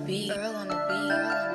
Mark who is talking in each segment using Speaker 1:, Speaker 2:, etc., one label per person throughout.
Speaker 1: beat. Earl on the beat.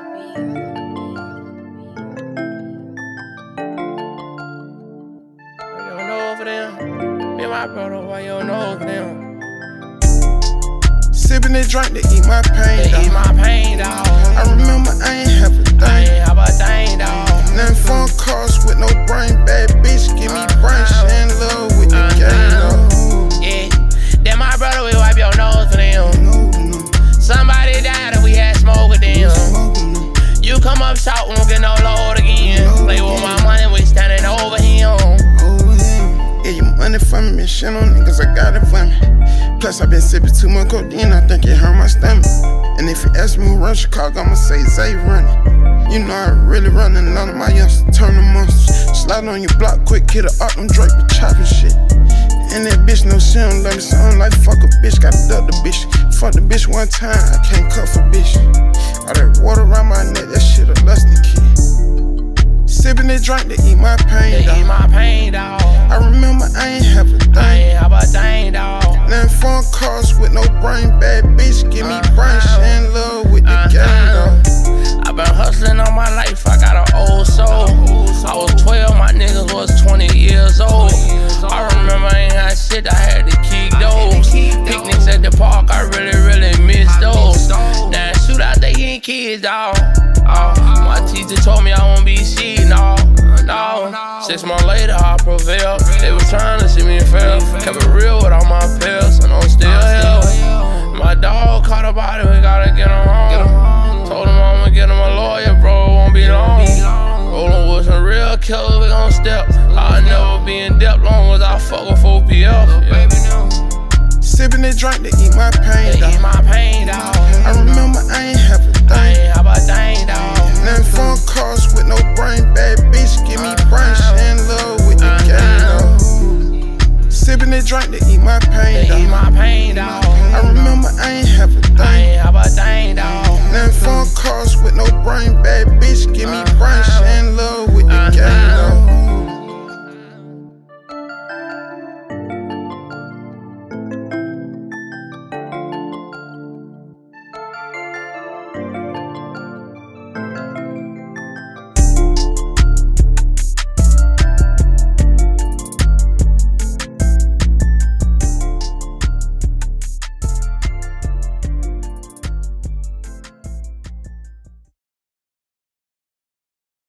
Speaker 2: Why you don't know for them? Me and my brother, why you don't know for them?
Speaker 3: Sippin' that drink to eat my pain,
Speaker 2: They eat my pain, dawg.
Speaker 3: I remember I ain't have a
Speaker 2: I
Speaker 3: thing.
Speaker 2: ain't have a thing, dawg.
Speaker 3: Nothing phone calls with no brain, bad bitch. Give me brain, she in love with the game, though.
Speaker 2: Yeah, then my brother, we wipe your nose for them. Somebody died and we had smoke with them. You come up short, won't get no load again. Play with my money, we standing over him.
Speaker 3: Yeah, you money for me, shit on niggas, I got it for me. Plus, I been sipping too much codeine, I think it hurt my stomach. And if you ask me who run Chicago, I'ma say Zay running. You know I really running, none of my youngsters turn to monsters. Slide on your block quick, hit her up, them Drake be chopping shit. And that bitch know she don't love me, so I'm like, fuck a bitch, gotta duck the bitch. Fuck the bitch one time, I can't cuff a bitch. All that water around my neck, that shit a lusty kid. Sippin' that drink to eat my pain,
Speaker 2: They eat my pain, dawg.
Speaker 3: I remember I ain't have a
Speaker 2: I
Speaker 3: thing.
Speaker 2: ain't have a thing, dawg.
Speaker 3: Nothing phone calls with no brain, bad bitch, give me brain, she in love with the game, though.
Speaker 2: I been hustling all my life, I got an old soul. I was 12, my niggas was 20 years old. I remember I ain't had shit, I had to keep those. Picnics at the park, I really miss those. Now shoot out, they ain't kids, dawg. My teacher told me I won't be shit, no. 6 months later, I prevailed. They was trying to see me fail. Kept it real with all my pills, and I'm still here. My dog caught a body, we gotta get him home. Told him I'ma get him a lawyer, bro, it won't be long. Rollin' with some real killers, we gon' step. I'll never be in debt long as I fuck with 4PF.
Speaker 3: Sippin' that drink to eat my pain,
Speaker 2: They eat my pain, dawg.